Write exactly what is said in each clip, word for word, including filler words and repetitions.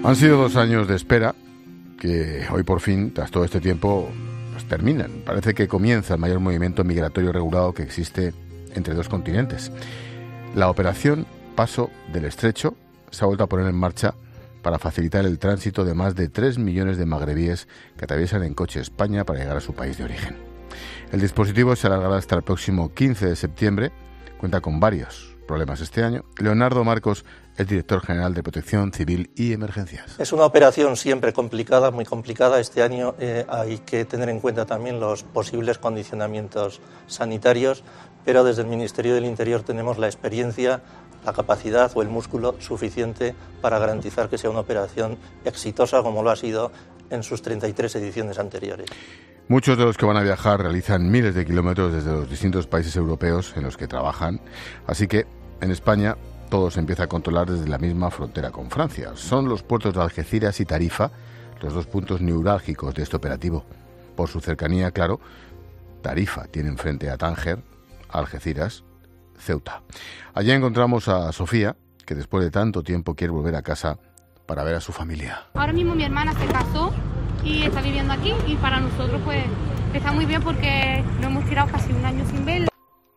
Han sido dos años de espera que hoy por fin, tras todo este tiempo, pues terminan. Parece que comienza el mayor movimiento migratorio regulado que existe entre dos continentes. La operación Paso del Estrecho se ha vuelto a poner en marcha para facilitar el tránsito de más de tres millones de magrebíes que atraviesan en coche España para llegar a su país de origen. El dispositivo se alargará hasta el próximo quince de septiembre. Cuenta con varios problemas este año. Leonardo Marcos es director general de Protección Civil y Emergencias. Es una operación siempre complicada, muy complicada. Este año eh, hay que tener en cuenta también los posibles condicionamientos sanitarios, pero desde el Ministerio del Interior tenemos la experiencia, la capacidad o el músculo suficiente para garantizar que sea una operación exitosa como lo ha sido en sus treinta y tres ediciones anteriores. Muchos de los que van a viajar realizan miles de kilómetros desde los distintos países europeos en los que trabajan, así que en España todo se empieza a controlar desde la misma frontera con Francia. Son los puertos de Algeciras y Tarifa los dos puntos neurálgicos de este operativo. Por su cercanía, claro, Tarifa tiene enfrente a Tánger, Algeciras, Ceuta. Allí encontramos a Sofía, que después de tanto tiempo quiere volver a casa para ver a su familia. Ahora mismo mi hermana se casó y está viviendo aquí, y para nosotros pues está muy bien porque nos hemos tirado casi un año sin verla.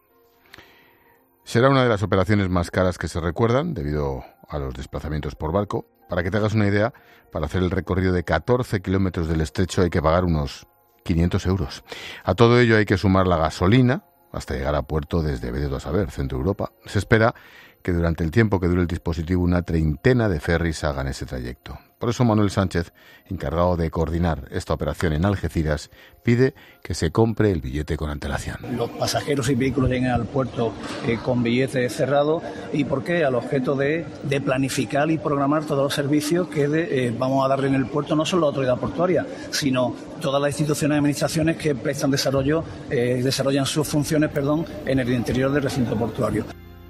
Será una de las operaciones más caras que se recuerdan debido a los desplazamientos por barco. Para que te hagas una idea, para hacer el recorrido de catorce kilómetros del estrecho hay que pagar unos quinientos euros. A todo ello hay que sumar la gasolina hasta llegar a puerto desde vete tú a saber, Centro Europa. Se espera que durante el tiempo que dure el dispositivo una treintena de ferries hagan ese trayecto. Por eso Manuel Sánchez, encargado de coordinar esta operación en Algeciras, pide que se compre el billete con antelación. Los pasajeros y vehículos lleguen al puerto eh, con billetes cerrados. ¿Y por qué? Al objeto de, de planificar y programar todos los servicios que de, eh, vamos a darle en el puerto, no solo la autoridad portuaria, sino todas las instituciones y administraciones que prestan desarrollo, eh, desarrollan sus funciones perdón, en el interior del recinto portuario.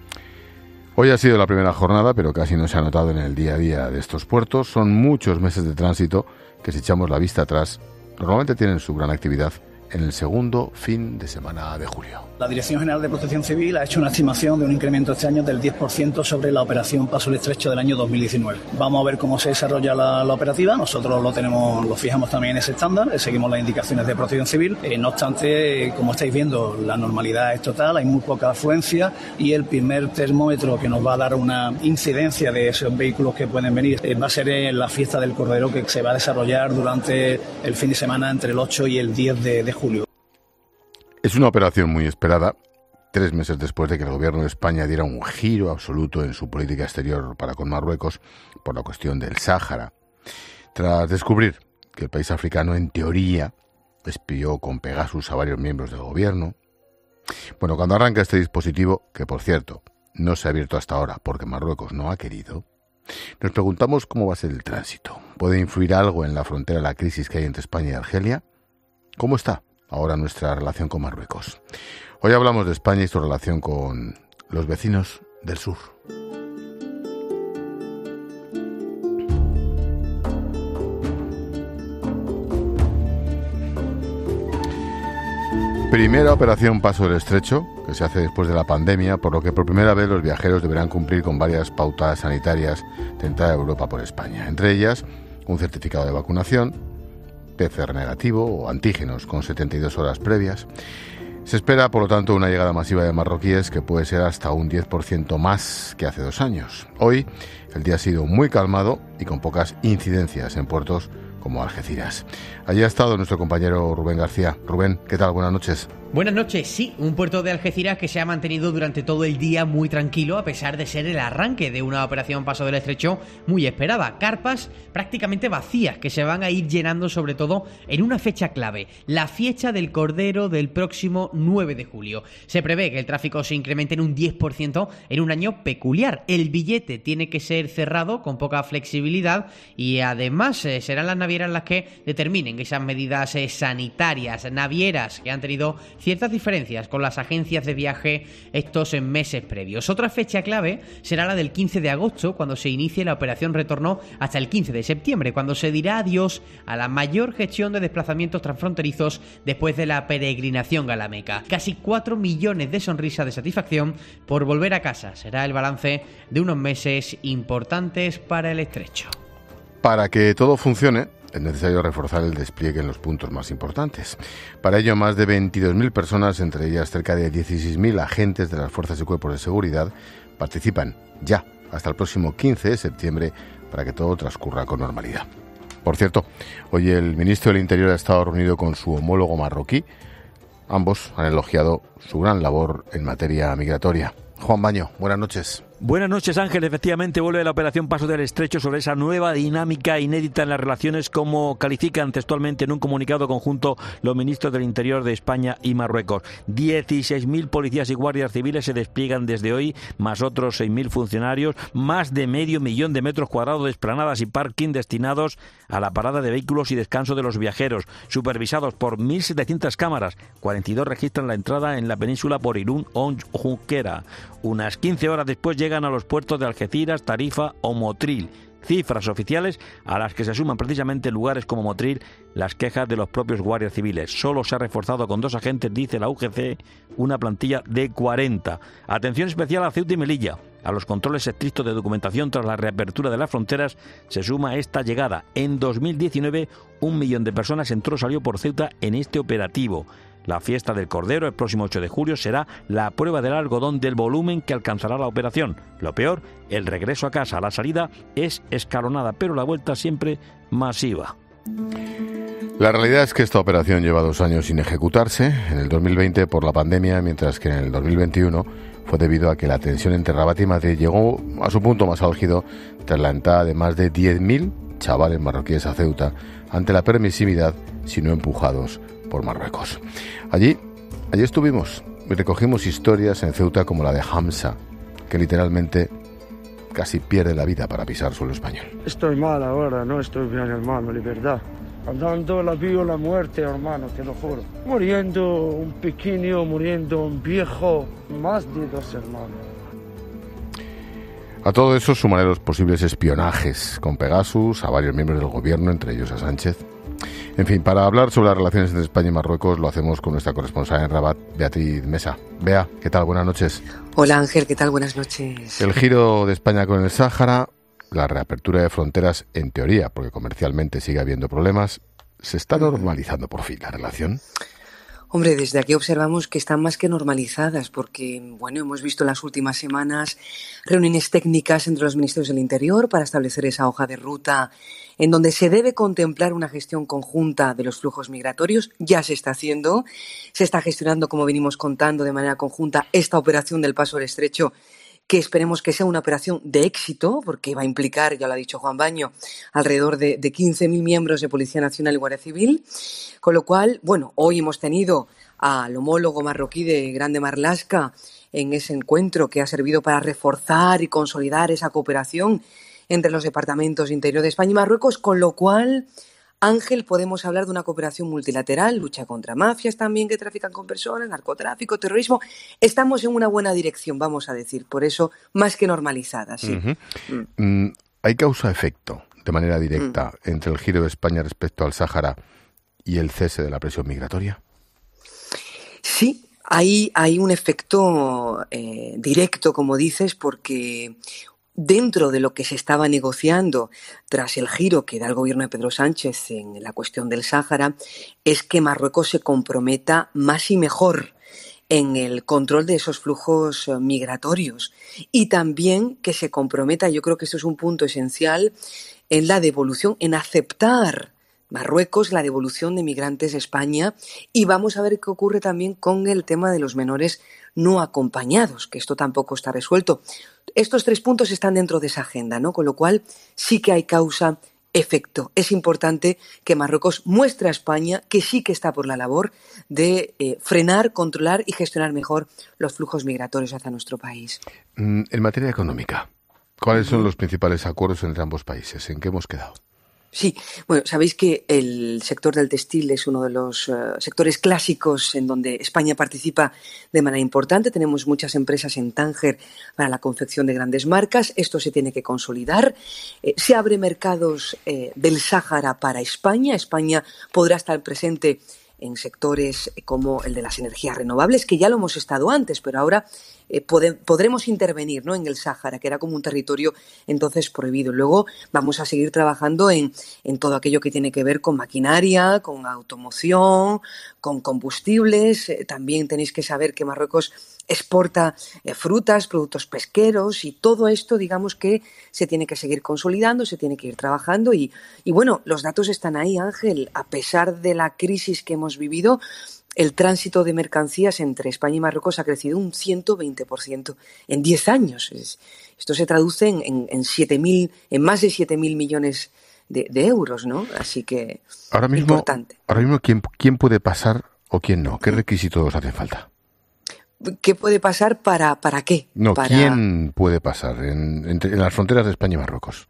Hoy ha sido la primera jornada, pero casi no se ha notado en el día a día de estos puertos. Son muchos meses de tránsito que, si echamos la vista atrás, normalmente tienen su gran actividad en el segundo fin de semana de julio. La Dirección General de Protección Civil ha hecho una estimación de un incremento este año del diez por ciento sobre la operación Paso del Estrecho del año dos mil diecinueve. Vamos a ver cómo se desarrolla la, la operativa. Nosotros lo tenemos, lo fijamos también en ese estándar, seguimos las indicaciones de Protección Civil. Eh, no obstante, eh, como estáis viendo, la normalidad es total, hay muy poca afluencia y el primer termómetro que nos va a dar una incidencia de esos vehículos que pueden venir eh, va a ser en la fiesta del Cordero, que se va a desarrollar durante el fin de semana entre el ocho y el diez de, de julio. Es una operación muy esperada, tres meses después de que el gobierno de España diera un giro absoluto en su política exterior para con Marruecos por la cuestión del Sáhara. Tras descubrir que el país africano, en teoría, espió con Pegasus a varios miembros del gobierno. Bueno, cuando arranca este dispositivo, que por cierto no se ha abierto hasta ahora porque Marruecos no ha querido, nos preguntamos cómo va a ser el tránsito. ¿Puede influir algo en la frontera la crisis que hay entre España y Argelia? ¿Cómo está ahora nuestra relación con Marruecos? Hoy hablamos de España y su relación con los vecinos del sur. Primera operación Paso del Estrecho, que se hace después de la pandemia, por lo que por primera vez los viajeros deberán cumplir con varias pautas sanitarias de entrada a Europa por España. Entre ellas, un certificado de vacunación, P C R negativo o antígenos con setenta y dos horas previas. Se espera, por lo tanto, una llegada masiva de marroquíes que puede ser hasta un diez por ciento más que hace dos años. Hoy, el día ha sido muy calmado y con pocas incidencias en puertos como Algeciras. Allí ha estado nuestro compañero Rubén García. Rubén, ¿qué tal? Buenas noches. Buenas noches. Sí, un puerto de Algeciras que se ha mantenido durante todo el día muy tranquilo, a pesar de ser el arranque de una operación Paso del Estrecho muy esperada. Carpas prácticamente vacías que se van a ir llenando, sobre todo en una fecha clave, la fiesta del Cordero del próximo nueve de julio. Se prevé que el tráfico se incremente en un diez por ciento en un año peculiar. El billete tiene que ser cerrado con poca flexibilidad y además eh, serán las navieras las que determinen esas medidas eh, sanitarias, navieras que han tenido ciertas diferencias con las agencias de viaje estos en meses previos. Otra fecha clave será la del quince de agosto, cuando se inicie la operación retorno hasta el quince de septiembre, cuando se dirá adiós a la mayor gestión de desplazamientos transfronterizos después de la peregrinación a la Meca. Casi cuatro millones de sonrisas de satisfacción por volver a casa. Será el balance de unos meses importantes para el Estrecho. Para que todo funcione, es necesario reforzar el despliegue en los puntos más importantes. Para ello, más de veintidós mil personas, entre ellas cerca de dieciséis mil agentes de las fuerzas y cuerpos de seguridad, participan ya hasta el próximo quince de septiembre para que todo transcurra con normalidad. Por cierto, hoy el ministro del Interior ha estado reunido con su homólogo marroquí. Ambos han elogiado su gran labor en materia migratoria. Juan Baño, buenas noches. Buenas noches, Ángel. Efectivamente, vuelve la operación Paso del Estrecho sobre esa nueva dinámica inédita en las relaciones, como califican textualmente en un comunicado conjunto los ministros del Interior de España y Marruecos. dieciséis mil policías y guardias civiles se despliegan desde hoy, más otros seis mil funcionarios, más de medio millón de metros cuadrados de esplanadas y parking destinados a la parada de vehículos y descanso de los viajeros, supervisados por mil setecientas cámaras. cuarenta y dos registran la entrada en la península por Irún o Junquera. Unas quince horas después llegan a los puertos de Algeciras, Tarifa o Motril. Cifras oficiales a las que se suman precisamente lugares como Motril las quejas de los propios guardias civiles. Solo se ha reforzado con dos agentes, dice la U G C, una plantilla de cuarenta. Atención especial a Ceuta y Melilla. A los controles estrictos de documentación tras la reapertura de las fronteras se suma esta llegada. En dos mil diecinueve, un millón de personas entró o salió por Ceuta en este operativo. La fiesta del Cordero, el próximo ocho de julio, será la prueba del algodón del volumen que alcanzará la operación. Lo peor, el regreso a casa. La salida es escalonada, pero la vuelta siempre masiva. La realidad es que esta operación lleva dos años sin ejecutarse, en el dos mil veinte por la pandemia, mientras que en el dos mil veintiuno fue debido a que la tensión entre Rabat y Madrid llegó a su punto más álgido tras la entrada de más de diez mil chavales marroquíes a Ceuta ante la permisividad, si no empujados por Marruecos. Allí, allí estuvimos y recogimos historias en Ceuta como la de Hamza, que literalmente casi pierde la vida para pisar suelo español. Estoy mal ahora, no estoy bien, hermano, libertad. Andando la vida o la muerte, hermano, te lo juro. Muriendo un pequeño, muriendo un viejo, más de dos hermanos. A todo eso sumaré los posibles espionajes con Pegasus a varios miembros del gobierno, entre ellos a Sánchez. En fin, para hablar sobre las relaciones entre España y Marruecos lo hacemos con nuestra corresponsal en Rabat, Beatriz Mesa. Bea, ¿qué tal? Buenas noches. Hola Ángel, ¿qué tal? Buenas noches. El giro de España con el Sáhara, la reapertura de fronteras en teoría, porque comercialmente sigue habiendo problemas, ¿se está normalizando por fin la relación? Hombre, desde aquí observamos que están más que normalizadas porque, bueno, hemos visto en las últimas semanas reuniones técnicas entre los ministros del Interior para establecer esa hoja de ruta en donde se debe contemplar una gestión conjunta de los flujos migratorios. Ya se está haciendo, se está gestionando, como venimos contando, de manera conjunta esta operación del Paso del Estrecho, que esperemos que sea una operación de éxito, porque va a implicar, ya lo ha dicho Juan Baño, alrededor de, de quince mil miembros de Policía Nacional y Guardia Civil. Con lo cual, bueno, hoy hemos tenido al homólogo marroquí de Grande Marlaska en ese encuentro que ha servido para reforzar y consolidar esa cooperación entre los departamentos de Interior de España y Marruecos, con lo cual, Ángel, podemos hablar de una cooperación multilateral, lucha contra mafias también que trafican con personas, narcotráfico, terrorismo. Estamos en una buena dirección, vamos a decir, por eso más que normalizada, sí. Uh-huh. Mm. ¿Hay causa-efecto, de manera directa, mm. entre el giro de España respecto al Sáhara y el cese de la presión migratoria? Sí, hay, hay un efecto eh, directo, como dices, porque dentro de lo que se estaba negociando tras el giro que da el gobierno de Pedro Sánchez en la cuestión del Sáhara, es que Marruecos se comprometa más y mejor en el control de esos flujos migratorios y también que se comprometa, yo creo que esto es un punto esencial, en la devolución, en aceptar Marruecos la devolución de migrantes a España, y vamos a ver qué ocurre también con el tema de los menores no acompañados, que esto tampoco está resuelto. Estos tres puntos están dentro de esa agenda, ¿no? Con lo cual sí que hay causa-efecto. Es importante que Marruecos muestre a España que sí que está por la labor de eh, frenar, controlar y gestionar mejor los flujos migratorios hacia nuestro país. En materia económica, ¿cuáles son los principales acuerdos entre ambos países? ¿En qué hemos quedado? Sí, bueno, sabéis que el sector del textil es uno de los uh, sectores clásicos en donde España participa de manera importante. Tenemos muchas empresas en Tánger para la confección de grandes marcas. Esto se tiene que consolidar. Eh, se abre mercados eh, del Sáhara para España. España podrá estar presente en sectores como el de las energías renovables, que ya lo hemos estado antes, pero ahora eh, pode, podremos intervenir, ¿no?, en el Sáhara, que era como un territorio entonces prohibido. Luego vamos a seguir trabajando en, en todo aquello que tiene que ver con maquinaria, con automoción, con combustibles. Eh, también tenéis que saber que Marruecos exporta eh, frutas, productos pesqueros, y todo esto, digamos que se tiene que seguir consolidando, se tiene que ir trabajando y, y bueno, los datos están ahí, Ángel. A pesar de la crisis que hemos vivido, el tránsito de mercancías entre España y Marruecos ha crecido un ciento veinte por ciento en diez años. Es, esto se traduce en, en, en, siete mil, en más de siete mil millones de, de euros, ¿no? Así que ahora mismo, importante. Ahora mismo, ¿quién, ¿quién puede pasar o quién no? ¿Qué requisitos hacen falta? ¿Qué puede pasar para, para qué? No, para... ¿quién puede pasar en, en, en las fronteras de España y Marruecos?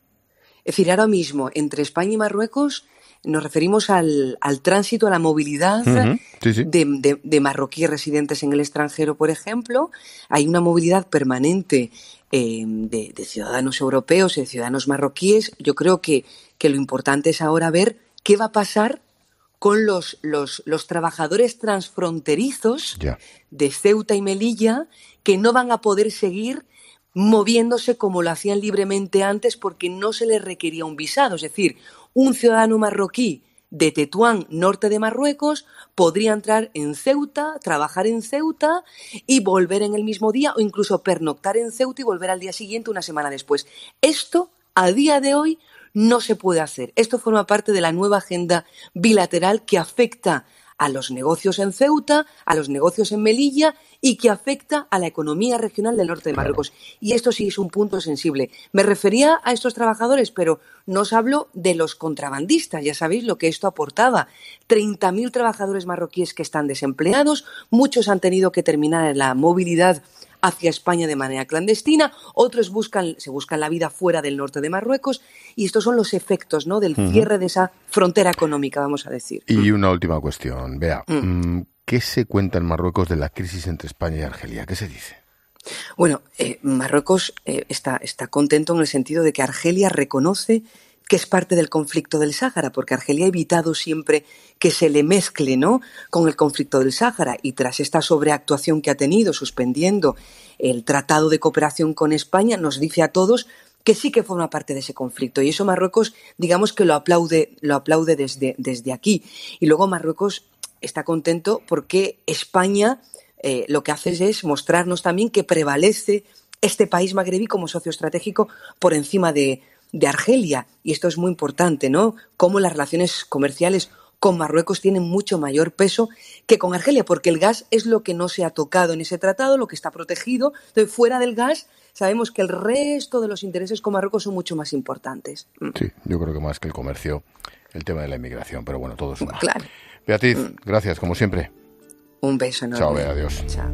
Es decir, ahora mismo, entre España y Marruecos, nos referimos al, al tránsito, a la movilidad uh-huh. sí, sí. De, de, de marroquíes residentes en el extranjero, por ejemplo. Hay una movilidad permanente eh, de, de ciudadanos europeos y de ciudadanos marroquíes. Yo creo que, que lo importante es ahora ver qué va a pasar con los, los, los trabajadores transfronterizos yeah. de Ceuta y Melilla, que no van a poder seguir moviéndose como lo hacían libremente antes porque no se les requería un visado. Es decir, un ciudadano marroquí de Tetuán, norte de Marruecos, podría entrar en Ceuta, trabajar en Ceuta y volver en el mismo día, o incluso pernoctar en Ceuta y volver al día siguiente, una semana después. Esto, a día de hoy, no se puede hacer. Esto forma parte de la nueva agenda bilateral que afecta a los negocios en Ceuta, a los negocios en Melilla y que afecta a la economía regional del norte de Marruecos. Y esto sí es un punto sensible. Me refería a estos trabajadores, pero no os hablo de los contrabandistas. Ya sabéis lo que esto aportaba. treinta mil trabajadores marroquíes que están desempleados, muchos han tenido que terminar en la movilidad hacia España de manera clandestina, otros buscan, se buscan la vida fuera del norte de Marruecos, y estos son los efectos, ¿no?, del uh-huh. cierre de esa frontera económica, vamos a decir. Y una última cuestión, Bea, mm. ¿qué se cuenta en Marruecos de la crisis entre España y Argelia? ¿Qué se dice? Bueno, eh, Marruecos eh, está, está contento en el sentido de que Argelia reconoce que es parte del conflicto del Sáhara, porque Argelia ha evitado siempre que se le mezcle, ¿no?, con el conflicto del Sáhara, y tras esta sobreactuación que ha tenido, suspendiendo el Tratado de Cooperación con España, nos dice a todos que sí que forma parte de ese conflicto, y eso Marruecos, digamos que lo aplaude, lo aplaude desde, desde aquí. Y luego Marruecos está contento porque España eh, lo que hace es mostrarnos también que prevalece este país magrebí como socio estratégico por encima de de Argelia, y esto es muy importante, ¿no?, cómo las relaciones comerciales con Marruecos tienen mucho mayor peso que con Argelia, porque el gas es lo que no se ha tocado en ese tratado, lo que está protegido. Entonces, fuera del gas, sabemos que el resto de los intereses con Marruecos son mucho más importantes. Sí, yo creo que más que el comercio, el tema de la inmigración, pero bueno, todo suma. Claro. Beatriz, mm. gracias, como siempre. Un beso enorme. Chao, Bea, adiós. Chao.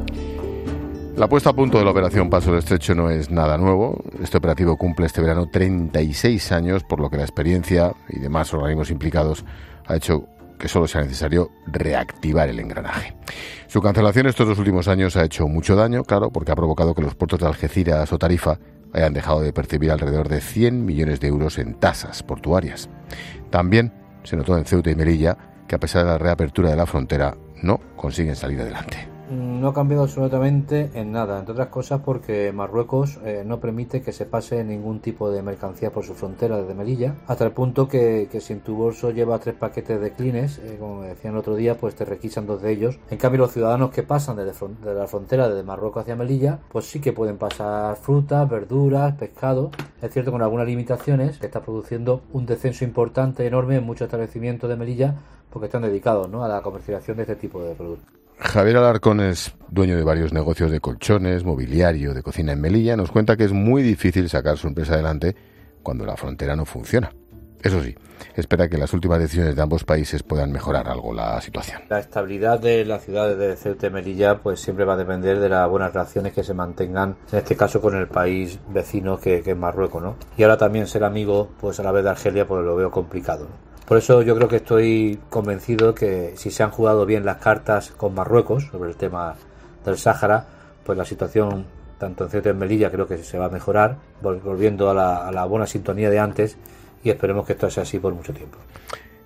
La puesta a punto de la Operación Paso del Estrecho no es nada nuevo. Este operativo cumple este verano treinta y seis años, por lo que la experiencia y demás organismos implicados ha hecho que solo sea necesario reactivar el engranaje. Su cancelación estos dos últimos años ha hecho mucho daño, claro, porque ha provocado que los puertos de Algeciras o Tarifa hayan dejado de percibir alrededor de cien millones de euros en tasas portuarias. También se notó en Ceuta y Melilla que, a pesar de la reapertura de la frontera, no consiguen salir adelante. No ha cambiado absolutamente en nada, entre otras cosas porque Marruecos eh, no permite que se pase ningún tipo de mercancía por su frontera desde Melilla, hasta el punto que, que si en tu bolso llevas tres paquetes de Kleenex, eh, como me decían el otro día, pues te requisan dos de ellos. En cambio, los ciudadanos que pasan desde front- de la frontera desde Marruecos hacia Melilla, pues sí que pueden pasar frutas, verduras, pescado. Es cierto, con algunas limitaciones, que está produciendo un descenso importante, enorme en muchos establecimientos de Melilla, porque están dedicados, ¿no?, a la comercialización de este tipo de productos. Javier Alarcón es dueño de varios negocios de colchones, mobiliario, de cocina en Melilla. Nos cuenta que es muy difícil sacar su empresa adelante cuando la frontera no funciona. Eso sí, espera que las últimas decisiones de ambos países puedan mejorar algo la situación. La estabilidad de las ciudades de Ceuta y Melilla pues siempre va a depender de las buenas relaciones que se mantengan, en este caso con el país vecino que, que es Marruecos, ¿no? Y ahora también ser amigo, pues a la vez de Argelia, pues lo veo complicado, ¿no? Por eso yo creo que estoy convencido que si se han jugado bien las cartas con Marruecos sobre el tema del Sáhara, pues la situación tanto en Ceuta y en Melilla creo que se va a mejorar, volviendo a la, a la buena sintonía de antes, y esperemos que esto sea así por mucho tiempo.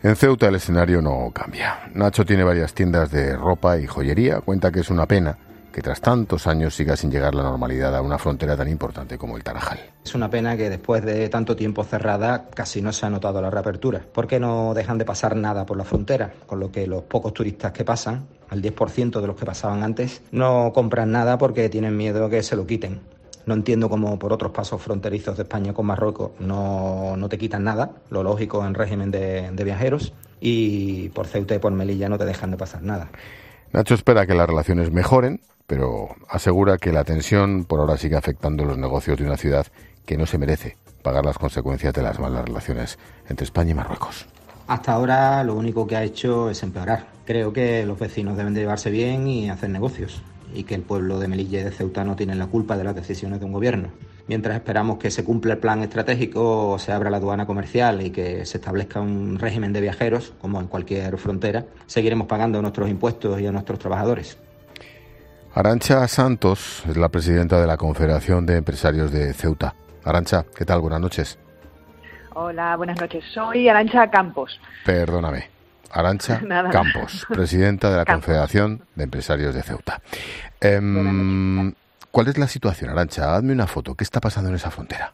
En Ceuta el escenario no cambia. Nacho tiene varias tiendas de ropa y joyería. Cuenta que es una pena que tras tantos años siga sin llegar la normalidad a una frontera tan importante como el Tarajal. Es una pena que después de tanto tiempo cerrada casi no se ha notado la reapertura, porque no dejan de pasar nada por la frontera, con lo que los pocos turistas que pasan, al diez por ciento de los que pasaban antes, no compran nada porque tienen miedo que se lo quiten. No entiendo cómo por otros pasos fronterizos de España con Marruecos no, no te quitan nada, lo lógico en régimen de, de viajeros, y por Ceuta y por Melilla no te dejan de pasar nada. Nacho espera que las relaciones mejoren, pero asegura que la tensión por ahora sigue afectando los negocios de una ciudad que no se merece pagar las consecuencias de las malas relaciones entre España y Marruecos. Hasta ahora lo único que ha hecho es empeorar. Creo que los vecinos deben de llevarse bien y hacer negocios, y que el pueblo de Melilla y de Ceuta no tienen la culpa de las decisiones de un gobierno. Mientras esperamos que se cumpla el plan estratégico, se abra la aduana comercial y que se establezca un régimen de viajeros, como en cualquier frontera, seguiremos pagando nuestros impuestos y a nuestros trabajadores. Arantxa Santos es la presidenta de la Confederación de Empresarios de Ceuta. Arantxa, ¿qué tal? Buenas noches. Hola, buenas noches. Soy Arantxa Campos. Perdóname. Arantxa Nada. Campos, presidenta de la Campos. Confederación de Empresarios de Ceuta. Eh, ¿Cuál es la situación, Arantxa? Hazme una foto. ¿Qué está pasando en esa frontera?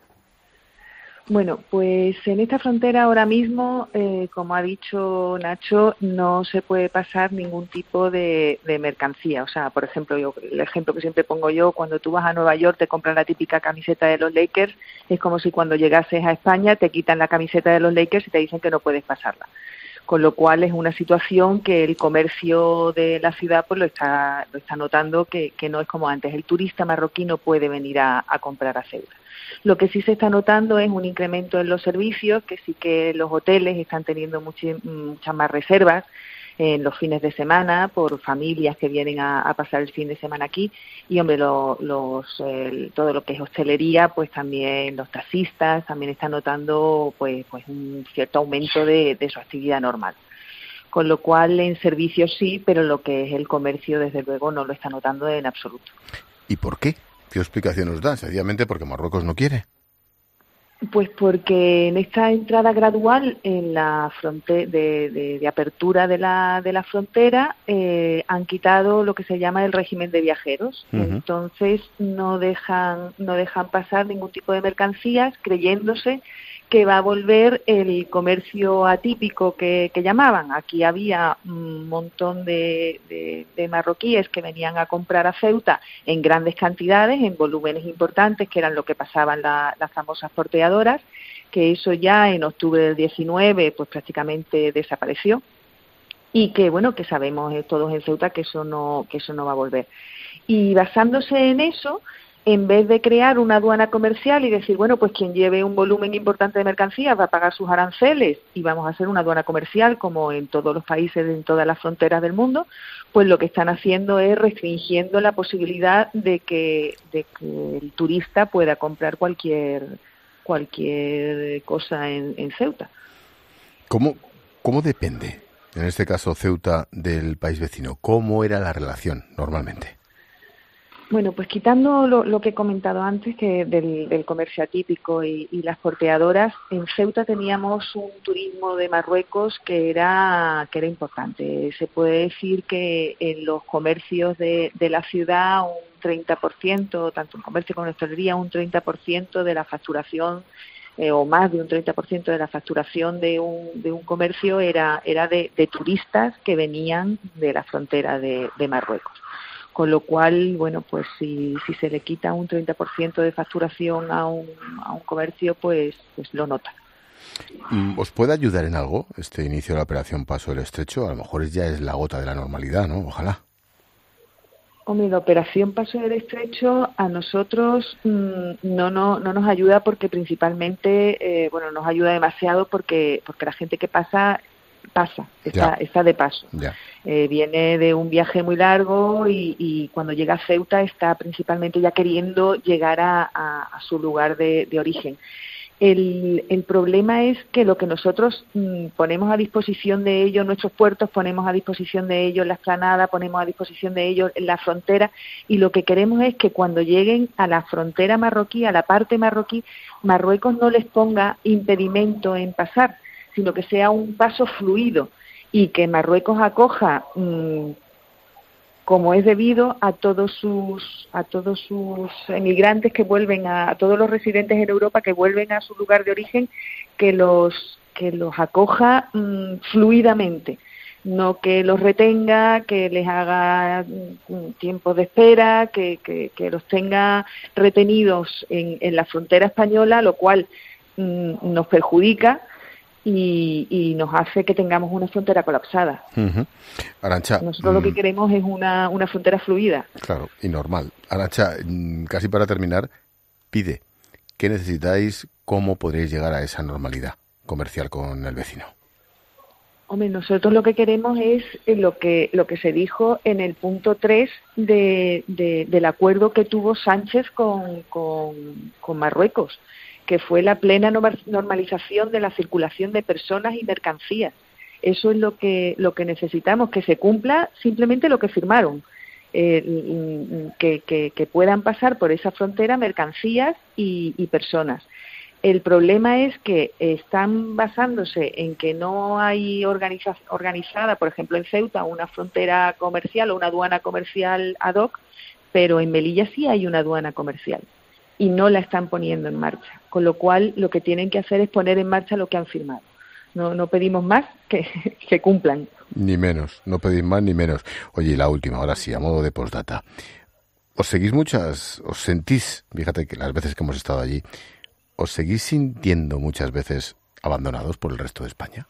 Bueno, pues en esta frontera ahora mismo, eh, como ha dicho Nacho, no se puede pasar ningún tipo de, de mercancía. O sea, por ejemplo, yo, el ejemplo que siempre pongo yo, cuando tú vas a Nueva York te compras la típica camiseta de los Lakers, es como si cuando llegases a España te quitan la camiseta de los Lakers y te dicen que no puedes pasarla. Con lo cual es una situación que el comercio de la ciudad pues lo está lo está notando que, que no es como antes. El turista marroquí no puede venir a, a comprar a Ceuta. Lo que sí se está notando es un incremento en los servicios, que sí que los hoteles están teniendo much, muchas más reservas en los fines de semana por familias que vienen a, a pasar el fin de semana aquí. Y, hombre, lo, los, el, todo lo que es hostelería, pues también los taxistas también están notando pues, pues un cierto aumento de, de su actividad normal. Con lo cual, en servicios sí, pero lo que es el comercio, desde luego, no lo está notando en absoluto. ¿Y por qué? ¿Qué explicación nos dan? Sencillamente porque Marruecos no quiere. Pues porque en esta entrada gradual en la fronte de, de, de apertura de la, de la frontera eh, han quitado lo que se llama el régimen de viajeros. Uh-huh. Entonces no dejan no dejan pasar ningún tipo de mercancías, creyéndose que va a volver el comercio atípico que, que llamaban. Aquí había un montón de, de, de marroquíes que venían a comprar a Ceuta en grandes cantidades, en volúmenes importantes, que eran lo que pasaban la, las famosas porteadoras, que eso ya en octubre del diecinueve pues prácticamente desapareció, y que bueno que sabemos todos en Ceuta que eso no que eso no va a volver. Y basándose en eso, en vez de crear una aduana comercial y decir, bueno, pues quien lleve un volumen importante de mercancías va a pagar sus aranceles y vamos a hacer una aduana comercial como en todos los países, en todas las fronteras del mundo, pues lo que están haciendo es restringiendo la posibilidad de que, de que el turista pueda comprar cualquier cualquier cosa en, en Ceuta. ¿Cómo, ¿Cómo depende, en este caso Ceuta, del país vecino? ¿Cómo era la relación normalmente? Bueno, pues quitando lo, lo que he comentado antes, que del, del comercio atípico y, y las porteadoras, en Ceuta teníamos un turismo de Marruecos que era que era importante. Se puede decir que en los comercios de, de la ciudad un treinta por ciento, tanto en comercio como en hostelería, un treinta por ciento de la facturación eh, o más de un treinta por ciento de la facturación de un, de un comercio era, era de, de turistas que venían de la frontera de, de Marruecos. Con lo cual, bueno, pues si, si se le quita un treinta por ciento de facturación a un, a un comercio, pues, pues lo nota. ¿Os puede ayudar en algo este inicio de la operación Paso del Estrecho? A lo mejor ya es la gota de la normalidad, ¿no? Ojalá. Hombre, la operación Paso del Estrecho a nosotros mmm, no, no, no nos ayuda porque principalmente, eh, bueno, nos ayuda demasiado porque, porque la gente que pasa... pasa, está, está de paso. Eh, viene de un viaje muy largo y, y cuando llega a Ceuta está principalmente ya queriendo llegar a, a, a su lugar de, de origen. El, el problema es que lo que nosotros mmm, ponemos a disposición de ellos, nuestros puertos, ponemos a disposición de ellos la explanada, ponemos a disposición de ellos la frontera, y lo que queremos es que cuando lleguen a la frontera marroquí, a la parte marroquí, Marruecos no les ponga impedimento en pasar, sino que sea un paso fluido y que Marruecos acoja mmm, como es debido a todos sus a todos sus emigrantes que vuelven a, a todos los residentes en Europa que vuelven a su lugar de origen, que los que los acoja mmm, fluidamente, no que los retenga, que les haga tiempo de espera, que, que, que los tenga retenidos en, en la frontera española, lo cual mmm, nos perjudica y, y nos hace que tengamos una frontera colapsada. Uh-huh. Arantxa, nosotros mm, lo que queremos es una, una frontera fluida. Claro, y normal. Arantxa, casi para terminar, pide, ¿qué necesitáis? ¿Cómo podréis llegar a esa normalidad comercial con el vecino? Hombre, nosotros lo que queremos es lo que lo que se dijo en el punto tres de, de, del acuerdo que tuvo Sánchez con, con, con Marruecos, que fue la plena normalización de la circulación de personas y mercancías. Eso es lo que lo que necesitamos, que se cumpla simplemente lo que firmaron, eh, que, que, que puedan pasar por esa frontera mercancías y, y personas. El problema es que están basándose en que no hay organiza, organizada, por ejemplo, en Ceuta, una frontera comercial o una aduana comercial ad hoc, pero en Melilla sí hay una aduana comercial y no la están poniendo en marcha. Con lo cual, lo que tienen que hacer es poner en marcha lo que han firmado. No, no pedimos más que, que cumplan. Ni menos, no pedís más ni menos. Oye, y la última, ahora sí, a modo de postdata. ¿Os seguís muchas, os sentís, fíjate que las veces que hemos estado allí, ¿os seguís sintiendo muchas veces abandonados por el resto de España?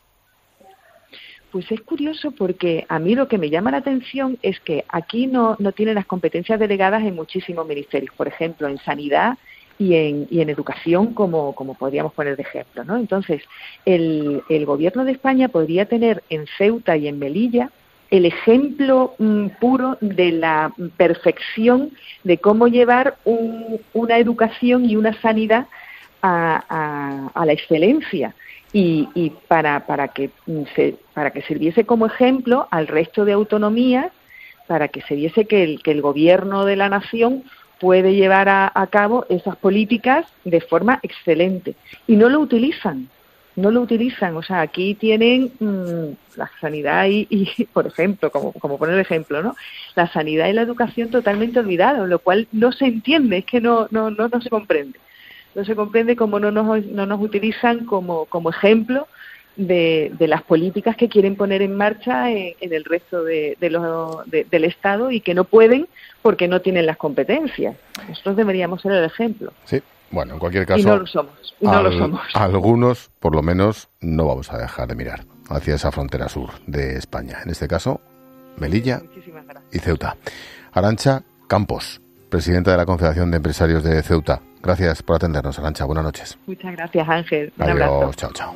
Pues es curioso porque a mí lo que me llama la atención es que aquí no, no tienen las competencias delegadas en muchísimos ministerios, por ejemplo, en sanidad y en, y en educación, como, como podríamos poner de ejemplo, ¿no? Entonces, el, el gobierno de España podría tener en Ceuta y en Melilla el ejemplo mm, puro de la perfección de cómo llevar un, una educación y una sanidad A, a, a la excelencia y, y para para que se, para que sirviese como ejemplo al resto de autonomías, para que se viese que el que el gobierno de la nación puede llevar a, a cabo esas políticas de forma excelente y no lo utilizan no lo utilizan o sea, aquí tienen mmm, la sanidad y, y por ejemplo como como poner ejemplo, ¿no? La sanidad y la educación totalmente olvidados, lo cual no se entiende, es que no no no, no se comprende. No se comprende cómo no nos, no nos utilizan como, como ejemplo de, de las políticas que quieren poner en marcha en, en el resto de, de los, de, del Estado y que no pueden porque no tienen las competencias. Nosotros deberíamos ser el ejemplo. Sí, bueno, en cualquier caso... Y no lo somos. Y no al, lo somos. Algunos, por lo menos, no vamos a dejar de mirar hacia esa frontera sur de España. En este caso, Melilla y Ceuta. Arantxa Campos, presidenta de la Confederación de Empresarios de Ceuta. Gracias por atendernos, Arantxa. Buenas noches. Muchas gracias, Ángel. Un Adiós, abrazo. Chao, chao.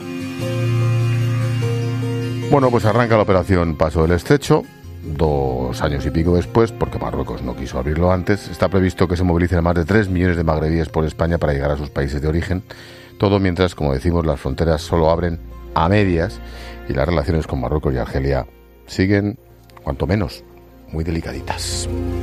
Bueno, pues arranca la operación Paso del Estrecho. Dos años y pico después, porque Marruecos no quiso abrirlo antes, está previsto que se movilicen más de tres millones de magrebíes por España para llegar a sus países de origen. Todo mientras, como decimos, las fronteras solo abren a medias y las relaciones con Marruecos y Argelia siguen, cuanto menos, muy delicaditas.